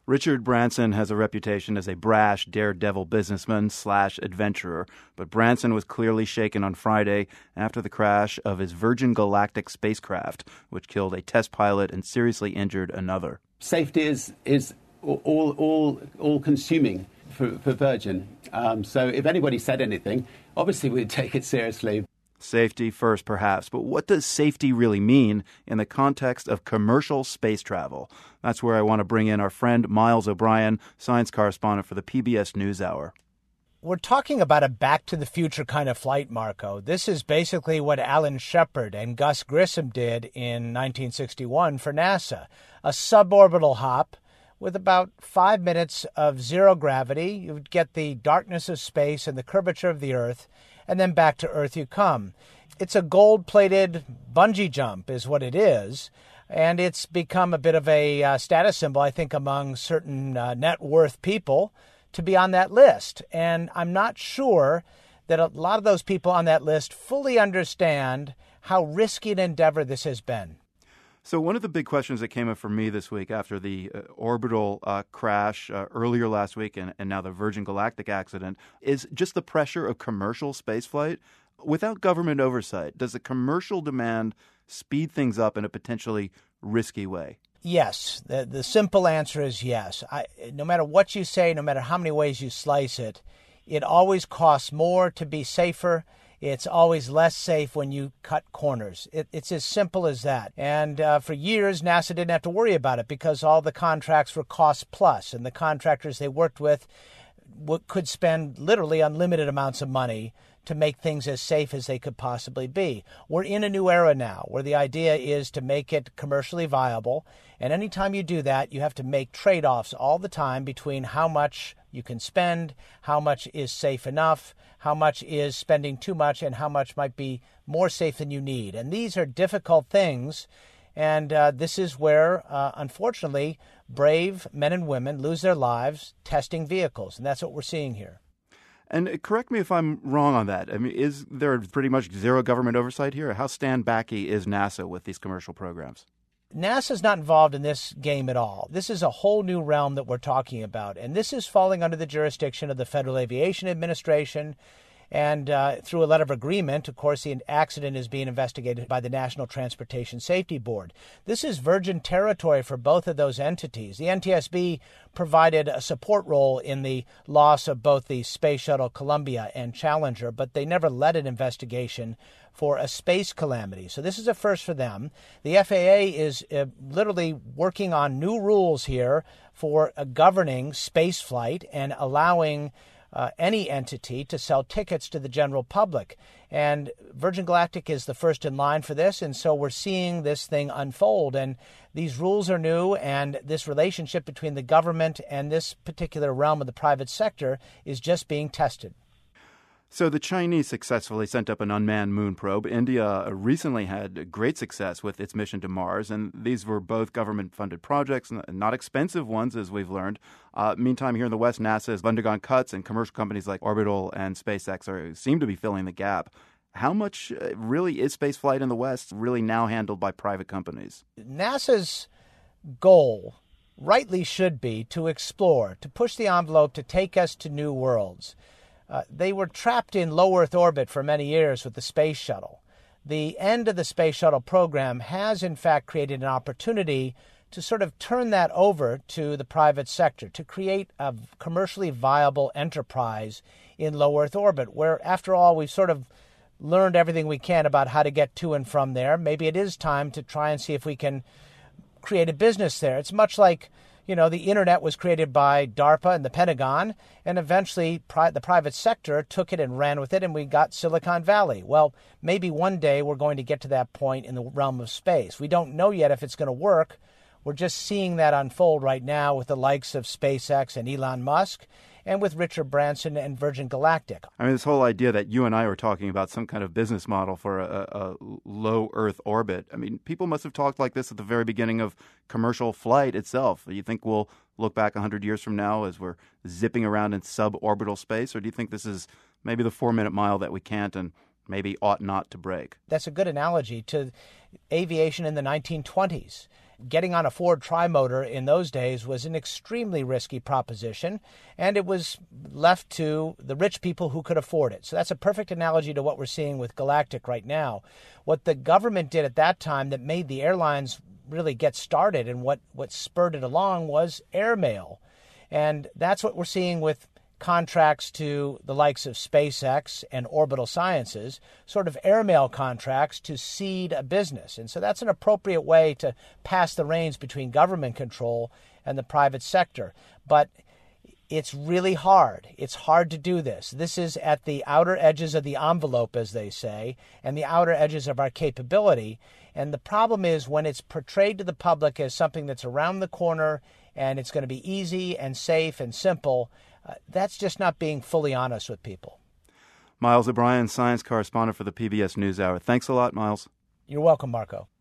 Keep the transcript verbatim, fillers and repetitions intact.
Richard Branson has a reputation as a brash, daredevil businessman slash adventurer, but Branson was clearly shaken on Friday after the crash of his Virgin Galactic spacecraft, which killed a test pilot and seriously injured another. Safety is is all all all consuming for, for Virgin. Um, so if anybody said anything, obviously we'd take it seriously. Safety first, perhaps, but what does safety really mean in the context of commercial space travel? That's where I want to bring in our friend Miles O'Brien, science correspondent for the P B S NewsHour. We're talking about a back-to-the-future kind of flight, Marco. This is basically what Alan Shepard and Gus Grissom did in nineteen sixty-one for NASA. A suborbital hop with about five minutes of zero gravity. You would get the darkness of space and the curvature of the Earth, and then back to Earth you come. It's a gold-plated bungee jump is what it is, and it's become a bit of a uh, status symbol, I think, among certain uh, net worth people to be on that list. And I'm not sure that a lot of those people on that list fully understand how risky an endeavor this has been. So one of the big questions that came up for me this week after the uh, orbital uh, crash uh, earlier last week and, and now the Virgin Galactic accident is just the pressure of commercial spaceflight. Without government oversight, does the commercial demand speed things up in a potentially risky way? Yes. The, the simple answer is yes. I, no matter what you say, no matter how many ways you slice it, it always costs more to be safer. It's always less safe when you cut corners. It, it's as simple as that. And uh, for years, NASA didn't have to worry about it because all the contracts were cost plus, and the contractors they worked with w- could spend literally unlimited amounts of money to make things as safe as they could possibly be. We're in a new era now where the idea is to make it commercially viable. And anytime you do that, you have to make trade-offs all the time between how much you can spend, how much is safe enough, how much is spending too much, and how much might be more safe than you need. And these are difficult things. And uh, this is where, uh, unfortunately, brave men and women lose their lives testing vehicles. And that's what we're seeing here. And correct me if I'm wrong on that. I mean, is there pretty much zero government oversight here? How stand-backy is NASA with these commercial programs? NASA's not involved in this game at all. This is a whole new realm that we're talking about. And this is falling under the jurisdiction of the Federal Aviation Administration. And uh, through a letter of agreement, of course, the accident is being investigated by the National Transportation Safety Board. This is virgin territory for both of those entities. The N T S B provided a support role in the loss of both the Space Shuttle Columbia and Challenger, but they never led an investigation for a space calamity. So this is a first for them. The F A A is uh, literally working on new rules here for uh, governing space flight and allowing Uh, any entity to sell tickets to the general public. And Virgin Galactic is the first in line for this, and so we're seeing this thing unfold. And these rules are new, and this relationship between the government and this particular realm of the private sector is just being tested. So the Chinese successfully sent up an unmanned moon probe. India recently had great success with its mission to Mars, and these were both government-funded projects, not expensive ones, as we've learned. Uh, meantime, here in the West, NASA has undergone cuts, and commercial companies like Orbital and SpaceX are, seem to be filling the gap. How much uh, really is spaceflight in the West really now handled by private companies? NASA's goal rightly should be to explore, to push the envelope, to take us to new worlds. Uh, they were trapped in low Earth orbit for many years with the space shuttle. The end of the space shuttle program has, in fact, created an opportunity to sort of turn that over to the private sector, to create a commercially viable enterprise in low Earth orbit, where, after all, we've sort of learned everything we can about how to get to and from there. Maybe it is time to try and see if we can create a business there. It's much like, you know, the internet was created by DARPA and the Pentagon, and eventually pri- the private sector took it and ran with it, and we got Silicon Valley. Well, maybe one day we're going to get to that point in the realm of space. We don't know yet if it's going to work. We're just seeing that unfold right now with the likes of SpaceX and Elon Musk, and with Richard Branson and Virgin Galactic. I mean, this whole idea that you and I were talking about some kind of business model for a, a low Earth orbit, I mean, people must have talked like this at the very beginning of commercial flight itself. Do you think we'll look back one hundred years from now as we're zipping around in suborbital space, or do you think this is maybe the four-minute mile that we can't and maybe ought not to break? That's a good analogy to aviation in the nineteen twenties. Getting on a Ford Tri-Motor in those days was an extremely risky proposition, and it was left to the rich people who could afford it. So that's a perfect analogy to what we're seeing with Galactic right now. What the government did at that time that made the airlines really get started and what, what spurred it along was airmail. And that's what we're seeing with contracts to the likes of SpaceX and Orbital Sciences, sort of airmail contracts to seed a business. And so that's an appropriate way to pass the reins between government control and the private sector. But it's really hard. It's hard to do this. This is at the outer edges of the envelope, as they say, and the outer edges of our capability. And the problem is when it's portrayed to the public as something that's around the corner and it's going to be easy and safe and simple, Uh, that's just not being fully honest with people. Miles O'Brien, science correspondent for the P B S NewsHour. Thanks a lot, Miles. You're welcome, Marco.